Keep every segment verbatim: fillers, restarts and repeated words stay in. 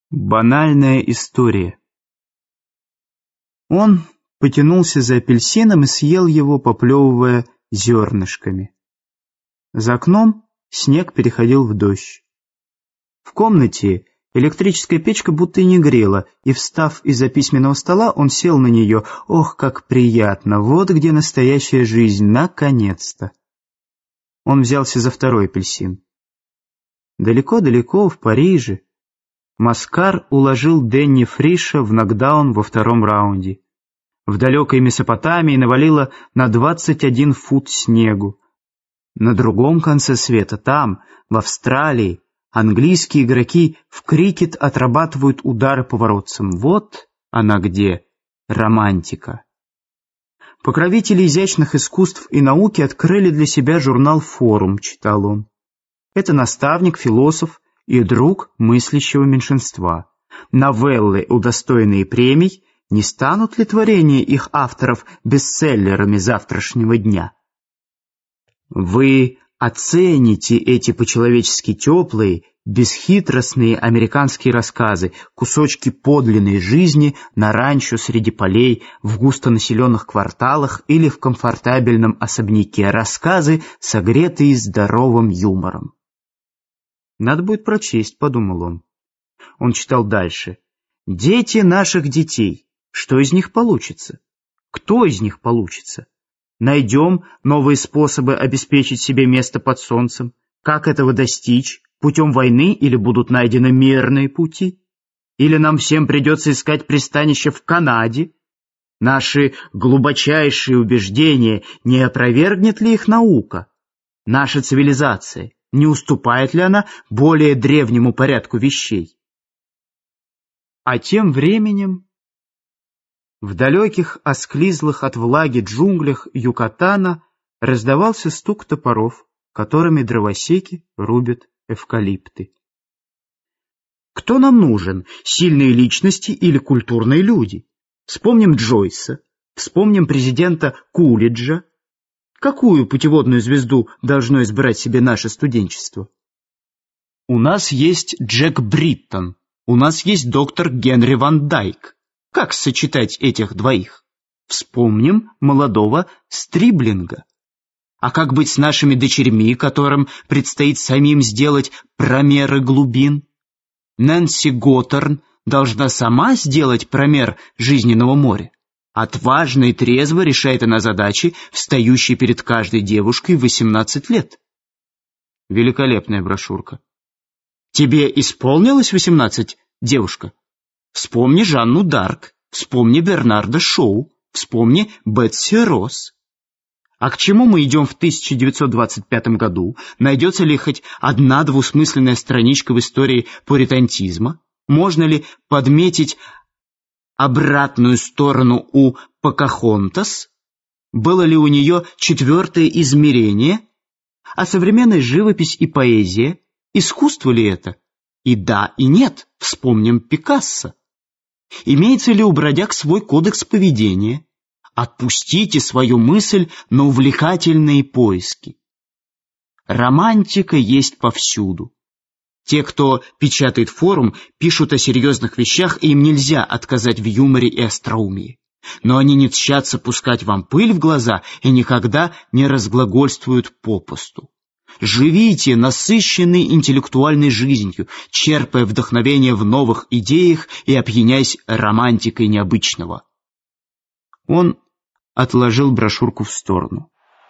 Банальная история. Он потянулся за апельсином и съел его, поплевывая зернышками. За окном снег переходил в дождь. В комнате электрическая печка будто и не грела, и, встав из-за письменного стола, он сел на нее. Ох, как приятно! Вот где настоящая жизнь, наконец-то! Он взялся за второй апельсин. Далеко-далеко, в Париже, Маскар уложил Дэнни Фриша в нокдаун во втором раунде. В далекой Месопотамии навалило на двадцать один фут снегу. На другом конце света, там, в Австралии, английские игроки в крикет отрабатывают удары по воротцам. Вот она где, романтика. Покровители изящных искусств и науки открыли для себя журнал «Форум», читал он. Это наставник, философ и друг мыслящего меньшинства. Новеллы, удостоенные премий, не станут ли творения их авторов бестселлерами завтрашнего дня? Вы оцените эти по-человечески теплые, бесхитростные американские рассказы, кусочки подлинной жизни на ранчо среди полей, в густонаселенных кварталах или в комфортабельном особняке, рассказы, согретые здоровым юмором. «Надо будет прочесть», — подумал он. Он читал дальше. «Дети наших детей. Что из них получится? Кто из них получится? Найдем новые способы обеспечить себе место под солнцем. Как этого достичь? Путем войны или будут найдены мирные пути? Или нам всем придется искать пристанище в Канаде? Наши глубочайшие убеждения, не опровергнет ли их наука? Наша цивилизация, не уступает ли она более древнему порядку вещей?» А тем временем в далеких, осклизлых от влаги джунглях Юкатана раздавался стук топоров, которыми дровосеки рубят эвкалипты. Кто нам нужен, сильные личности или культурные люди? Вспомним Джойса, вспомним президента Кулиджа. Какую путеводную звезду должно избрать себе наше студенчество? У нас есть Джек Бриттон, у нас есть доктор Генри Ван Дайк. Как сочетать этих двоих? Вспомним молодого Стриблинга. А как быть с нашими дочерьми, которым предстоит самим сделать промеры глубин? Нэнси Готтерн должна сама сделать промер жизненного моря. Отважно и трезво решает она задачи, встающие перед каждой девушкой в восемнадцать лет. Великолепная брошюрка. Тебе исполнилось восемнадцать, девушка? Вспомни Жанну Дарк, вспомни Бернарда Шоу, вспомни Бетси Росс. А к чему мы идем в тысяча девятьсот двадцать пятом году? Найдется ли хоть одна двусмысленная страничка в истории пуритантизма? Можно ли подметить обратную сторону у Покахонтас? Было ли у нее четвертое измерение? А современная живопись и поэзия? Искусство ли это? И да, и нет. Вспомним Пикассо. Имеется ли у бродяг свой кодекс поведения? Отпустите свою мысль на увлекательные поиски. Романтика есть повсюду. Те, кто печатает форум, пишут о серьезных вещах, и им нельзя отказать в юморе и остроумии. Но они не тщатся пускать вам пыль в глаза и никогда не разглагольствуют попусту. Живите насыщенной интеллектуальной жизнью, черпая вдохновение в новых идеях и опьяняясь романтикой необычного. Он отложил брошюрку в сторону.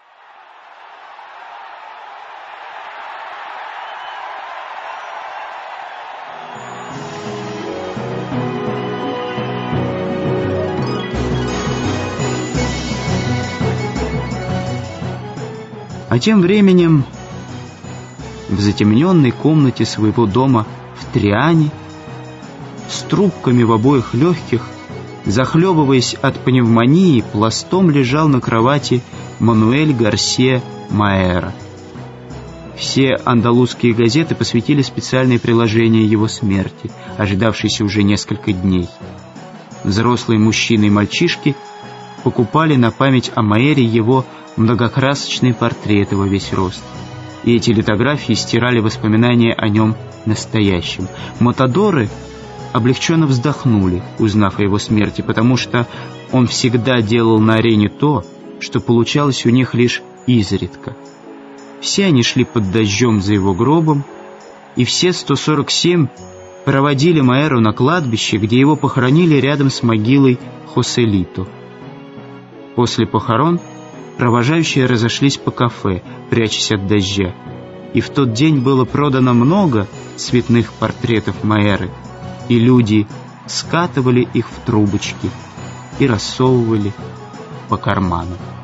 А тем временем в затемненной комнате своего дома в Триане, с трубками в обоих легких, захлебываясь от пневмонии, пластом лежал на кровати Мануэль Гарсия Маэра. Все андалузские газеты посвятили специальное приложение его смерти, ожидавшейся уже несколько дней. Взрослые мужчины и мальчишки покупали на память о Маэре его многокрасочные портреты во весь рост. И эти литографии стирали воспоминания о нем настоящем. Матадоры облегченно вздохнули, узнав о его смерти, потому что он всегда делал на арене то, что получалось у них лишь изредка. Все они шли под дождем за его гробом, и все сто сорок семь проводили Маэру на кладбище, где его похоронили рядом с могилой Хоселито. После похорон провожающие разошлись по кафе, прячась от дождя, и в тот день было продано много цветных портретов Маэры, и люди скатывали их в трубочки и рассовывали по карманам.